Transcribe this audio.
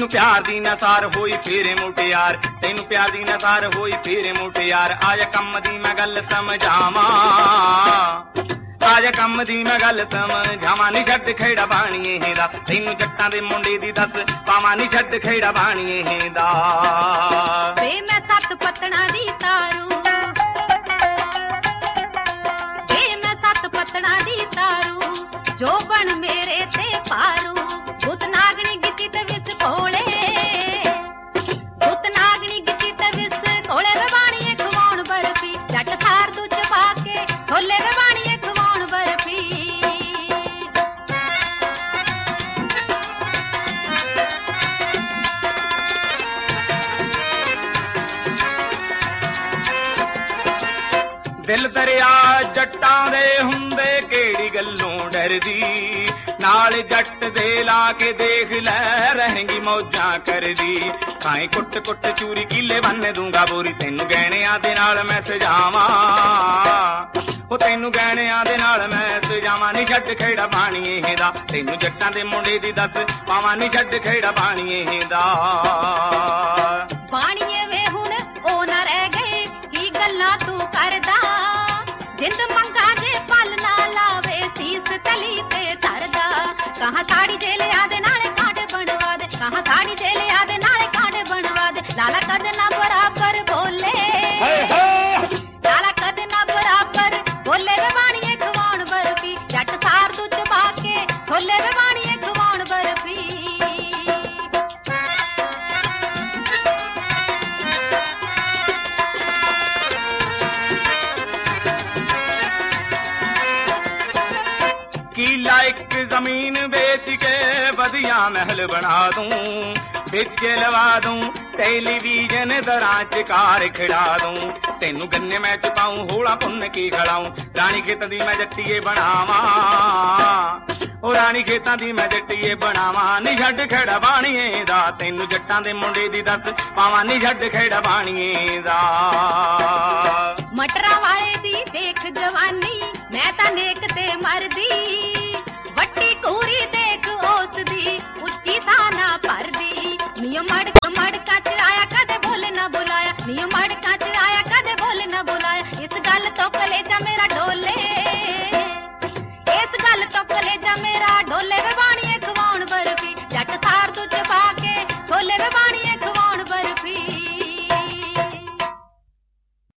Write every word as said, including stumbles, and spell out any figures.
ਤੈਨੂੰ ਪਿਆਰ ਦੀ ਨਸਾਰ ਹੋਈ ਫੇਰੇ ਮੁਟਿਆਰ, ਤੈਨੂੰ ਪਿਆਰ ਦੀ ਨਸਾਰ ਹੋਈ ਫੇਰੇ ਮੁਟਿਆਰ। ਆਜਾ ਕੰਮ ਦੀ ਮੈਂ ਗੱਲ ਸਮਝਾਵਾਂ, ਆਜਾ ਕੰਮ ਦੀ ਮੈਂ ਗੱਲ ਸਮਝਾਵਾਂ। ਨੀ ਛੱਡ ਖੇੜਾ ਬਾਣੀਏ ਦਾ, ਤੈਨੂੰ ਜੱਟਾਂ ਦੇ ਮੁੰਡੇ ਦੀ ਦੱਸ ਪਾਵਾਂ। ਨੀ ਛੱਡ ਖੇੜਾ ਬਾਣੀਏ ਦਾ। ਵੇ ਮੈਂ ਸੱਤ ਪਤਣਾ ਦੀ ਤਾਰੂ, ਵੇ ਮੈਂ ਸੱਤ ਪਤਣਾ ਦੀ ਤਾਰੂ, ਜੋ ਬਣ ਮੇਰੇ ਤੇ ਪਾਰੂ। ਗੁੱਤ ਨਾਗਣੀ ਗਿੱਚੀ ਤੇ ਵਿਸ ਕੋਲੇ, ਗੁੱਤ ਨਾਗਣੀ ਗਿੱਚੀ ਤੇ ਵਿਸ ਕੋਲੇ। ਵੇ ਬਾਣੀਏ ਖਵਾਉਣ ਬਰਫੀ, ਜੱਟ ਸਾਰ ਤੂੰ ਚਬਾ ਕੇ ਛੋਲੇ। ਵੇ ਬਾਣੀਏ ਖਵਾਉਣ ਬਰਫੀ। ਦਿਲ ਦਰਿਆ ਜੱਟਾਂ ਦੇ ਹੁੰਦੇ, ਕਿਹੜੀ ਗੱਲੋਂ ਡਰਦੀ। ਨਾਲ ਜੱਟ ਦੇ ਲਾ ਕੇ ਦੇਖ ਲੈ, ਰਹੇਂਗੀ ਮੌਜਾਂ ਕਰਦੀ। ਖਾਏ ਕੁੱਟ ਕੁੱਟ ਚੂਰੀ ਕੀਲੇ ਬੰਨ ਦੂੰਗਾ ਬੋਰੀ, ਤੈਨੂੰ ਗਹਿਣਿਆਂ ਦੇ ਨਾਲ ਮੈਂ ਸਜਾਵਾਂ। ਉਹ ਤੈਨੂੰ ਗਹਿਣਿਆਂ ਦੇ ਨਾਲ ਮੈਂ ਸਜਾਵਾਂ। ਨੀ ਛੱਡ ਖੇੜਾ ਬਾਣੀਏ ਦਾ, ਤੈਨੂੰ ਜੱਟਾਂ ਦੇ ਮੁੰਡੇ ਦੀ ਦੱਸ ਪਾਵਾਂ। ਨੀ ਛੱਡ ਖੇੜਾ ਬਾਣੀਏ ਦਾ। ਬਾਣੀਏ ਵੇ ਹੁਣ ਉਹ ਨਾ ਰਹਿ ਗਏ, ਕੀ ਗੱਲਾਂ ਤੂੰ ਕਰਦਾ। ਜਿੰਦ ਮੰਗਾ ਦੇ ਪਲ ਨਾ ਲਾਵੇ, ਸੀਸ ਤਲੀ ਤੇ ਧਰਦਾ। ਕਹਾਂ ਸਾੜੀ ਦੇ ਲਿਆ ਦੇ ਨਾਲੇ ਕਾਂਟੇ ਬਣਵਾ ਦੇ, ਕਹਾਂ ਸਾੜੀ ਦੇ ਲਿਆ ਦੇ ਨਾਲੇ ਕਾਂਟੇ ਬਣਵਾ ਦੇ। ਲਾਲਾ ਕਦ ਨਾ ਬਰਾਬਰ ਬੋਲੇ, ਲਾਲਾ ਕਦ ਨਾ ਬਰਾਬਰ ਬੋਲੇ। ਵੇ ਬਾਣੀਏ ਖਵਾਉਣ ਬਰਫੀ, ਜੱਟ ਸਾਰ ਤੂੰ ਚਬਾ ਕੇ ਛੋਲੇ। ਵੇ ਬਾਣੀਏ ਖਵਾਉਣ ਬਰਫੀ। ਕੀਲਾ ਇੱਕ ਜ਼ਮੀਨ ਵੇਚ ਕੇ ਵਧੀਆ ਮਹਿਲ ਬਣਾ ਦੂੰ, ਵਿੱਚ ਲਵਾ ਦੂੰ ਟੈਲੀਵਿਜ਼ਨ ਦਰਾਂ ਚ ਕਾਰ ਖਿੜਾ ਦੂੰ। ਤੈਨੂੰ ਗੰਨੇ ਮੈਂ ਚੁਕਾਊਂ, ਹੋਲਾ ਪੁੰਨ ਕੀ ਖੜਾਊਂ। ਰਾਣੀ ਖੇਤਾਂ ਦੀ ਮੈਂ ਜੱਟੀਏ ਬਣਾਵਾਂ, ਉਹ ਰਾਣੀ ਖੇਤਾਂ ਦੀ ਮੈਂ ਜੱਟੀਏ ਬਣਾਵਾਂ। ਨੀ ਛੱਡ ਖੇੜਾ ਬਾਣੀਏ ਦਾ, ਤੈਨੂੰ ਜੱਟਾਂ ਦੇ ਮੁੰਡੇ ਦੀ ਦੱਸ ਪਾਵਾਂ। ਨੀ ਛੱਡ ਖੇੜਾ ਬਾਣੀਏ ਦਾ।